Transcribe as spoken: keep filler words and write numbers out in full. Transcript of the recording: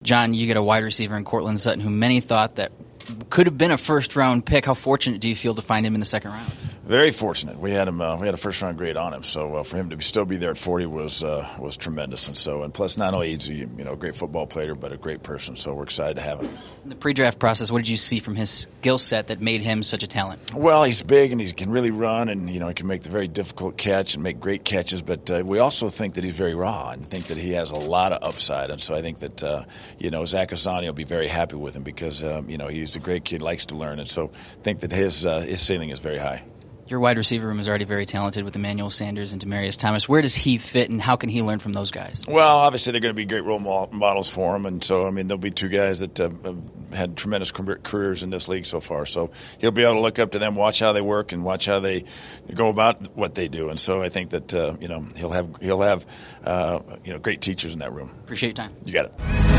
John, you get a wide receiver in Cortland Sutton who many thought that could have been a first-round pick. How fortunate do you feel to find him in the second round? Very fortunate. We had him. Uh, we had a first-round grade on him, so uh, for him to be, still be there at forty was uh, was tremendous. And so, and plus, not only is he you know a great football player, but a great person. So we're excited to have him. In the pre-draft process, what did you see from his skill set that made him such a talent? Well, he's big and he can really run, and you know he can make the very difficult catch and make great catches. But uh, we also think that he's very raw and think that he has a lot of upside. And so I think that uh, you know Zach Azzanni will be very happy with him because um, you know he's a great kid, likes to learn, and so think that his uh, his ceiling is very high. Your wide receiver room is already very talented with Emmanuel Sanders and Demaryius Thomas. Where does he fit, and how can he learn from those guys? Well, obviously they're going to be great role models for him, and so I mean there'll be two guys that uh, have had tremendous careers in this league so far. So he'll be able to look up to them, watch how they work, and watch how they go about what they do. And so I think that uh, you know he'll have he'll have uh, you know great teachers in that room. Appreciate your time. You got it.